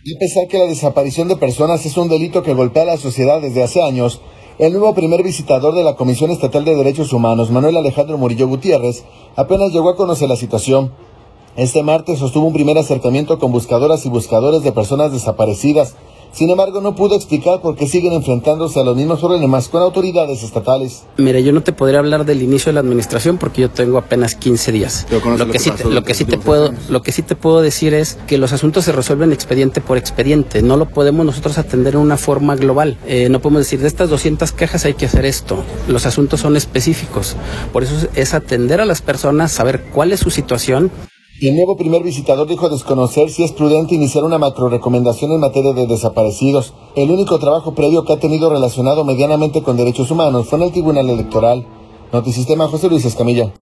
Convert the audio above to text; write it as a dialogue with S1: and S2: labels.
S1: Y a pesar que la desaparición de personas es un delito que golpea a la sociedad desde hace años, el nuevo primer visitador de la Comisión Estatal de Derechos Humanos, Manuel Alejandro Murillo Gutiérrez, apenas llegó a conocer la situación. Este martes sostuvo un primer acercamiento con buscadoras y buscadores de personas desaparecidas. Sin embargo, no pudo explicar por qué siguen enfrentándose a los mismos problemas con autoridades estatales.
S2: Mira, yo no te podría hablar del inicio de la administración porque yo tengo apenas 15 días. Lo que sí te puedo decir es que los asuntos se resuelven expediente por expediente. No lo podemos nosotros atender en una forma global. No podemos decir, de estas 200 quejas hay que hacer esto. Los asuntos son específicos. Por eso es atender a las personas, saber cuál es su situación.
S1: Y el nuevo primer visitador dijo desconocer si es prudente iniciar una macrorecomendación en materia de desaparecidos. El único trabajo previo que ha tenido relacionado medianamente con derechos humanos fue en el Tribunal Electoral. Notisistema, José Luis Escamilla.